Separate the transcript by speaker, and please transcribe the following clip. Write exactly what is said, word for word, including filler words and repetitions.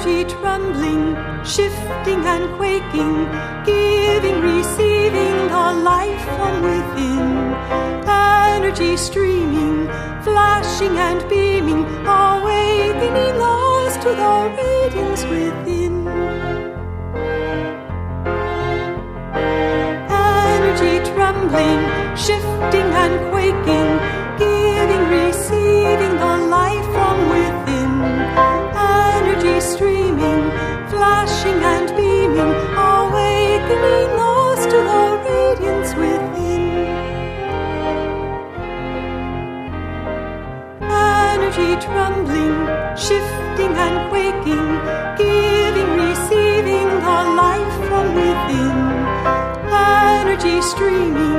Speaker 1: Energy trembling, shifting and quaking, giving, receiving the life from within. Energy streaming, flashing and beaming, awakening us to the radiance within. Energy trembling, shifting and quaking, giving, receiving the life from within. Energy streaming, flashing and beaming, awakening us to the radiance within. Energy trembling, shifting and quaking, giving, receiving the life from within. Energy streaming,